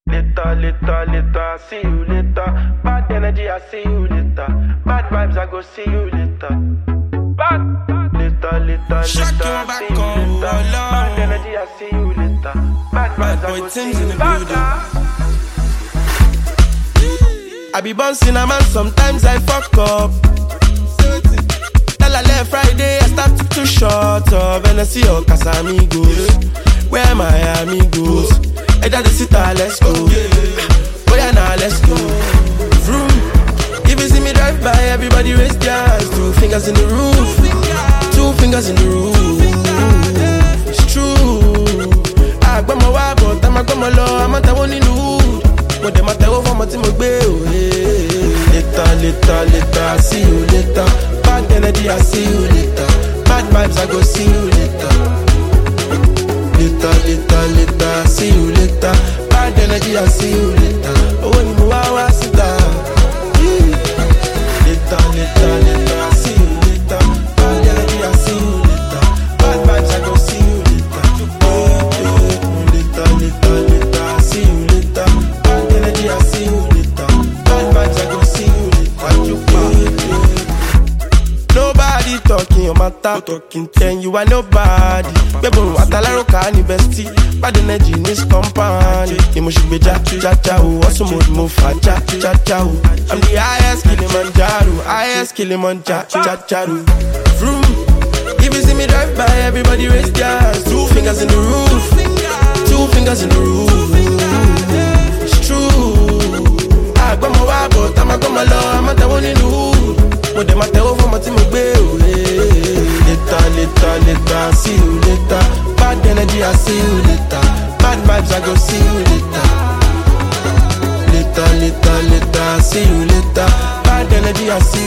Later, see you later. Bad energy, I see you later. Bad vibes, I go see you later. Later, see you later. Bad energy, I see you later. Bad vibes, I go see you later. I be bouncing a man, sometimes I fuck up. Tell I left Friday, I start to too short up. And I see your Casamigos. Where my amigos? I got the sitter, let's go. Oh yeah, now let's go. Vroom. If you see me drive by, everybody raise their hands. 2 fingers in the roof. 2 fingers in the roof. It's true. I got my wife, but I'm a my law. I'm not one in the hood. But them at the over my team of bail. Later, see you later. Bad energy, I see you later. Bad vibes, I go see you later. Later, see you later. Bad energy, I see you later. Oh, when you are sit down. Later, see you later. Bad energy, I see you later. Bad vibes, I go see you later. Later, see you later. Bad energy, I see you later. Bad vibes, I go see you later. Nobody talking your matter, talking then you are nobody. Bebo atalaro kani bestie, bad energy in this company. Emotion be ja, also move faja, I'm the highest Kilimanjaro. Vroom. If you see me drive by, everybody raise their hands. 2 fingers in the roof, 2 fingers in the roof. It's true. I got my wife, but I'm a law. I'm not the one in the hood. When them at the over my team of bail. Later, see you later. Bad energy, I see you later. Bad vibes, I go see you later. Later, see you later. Bad energy, I see you later.